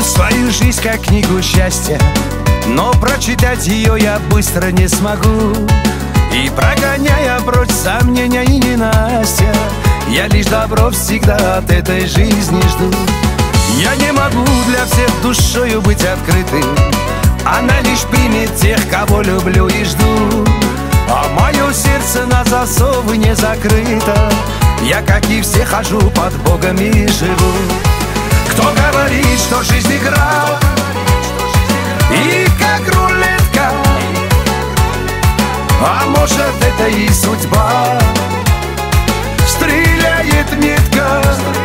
свою жизнь как книгу счастья, но прочитать ее я быстро не смогу. И прогоняя прочь сомнения и ненастья, я лишь добро всегда от этой жизни жду. Я не могу для всех душою быть открытым, она лишь примет тех, кого люблю и жду. А мое сердце на засовы не закрыто, я, как и все, хожу под Богом и живу. Кто говорит, что жизнь игра и как рулетка, а может это и судьба, стреляет метко.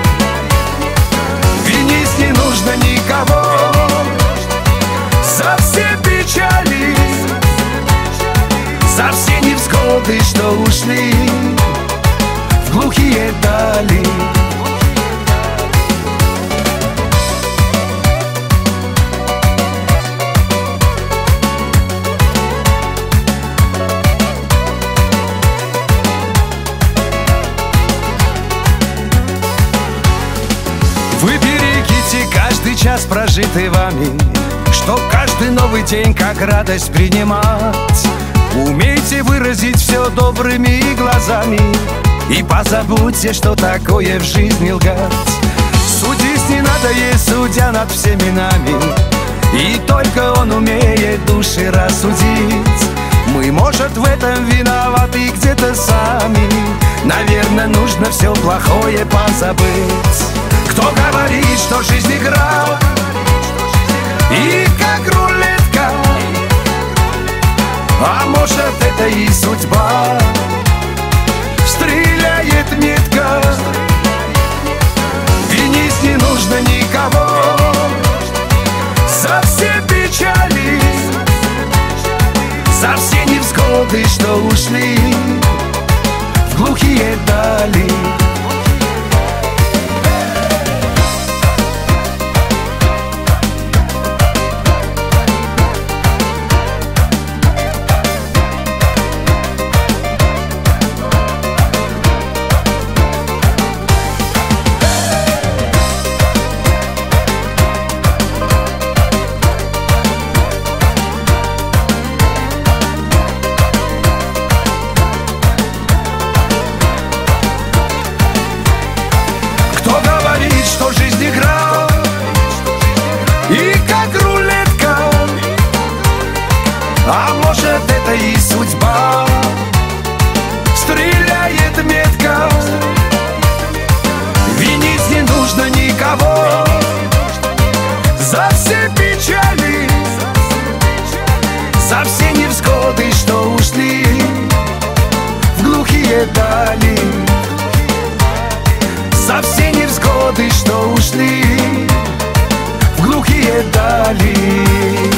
Винить не нужно никого за все печали, за все невзгоды, что ушли в глухие дали. Вы берегите каждый час, прожитый вами, чтоб каждый новый день как радость принимать. Умейте выразить все добрыми глазами и позабудьте, что такое в жизни лгать. Судить не надо, есть судья над всеми нами, и только он умеет души рассудить. Мы, может, в этом виноваты где-то сами, наверное, нужно все плохое позабыть. Кто говорит, что жизнь игра и как рулетка, а может это и судьба, стреляет метко. Винить не нужно никого за все печали, за все невзгоды, что ушли в глухие дали. Что жизнь игра и как рулетка, а может это и судьба, стреляет метко. Винить не нужно никого за все печали, за все невзгоды, что ушли в глухие дали, за все невзгоды, что ушли в глухие дали.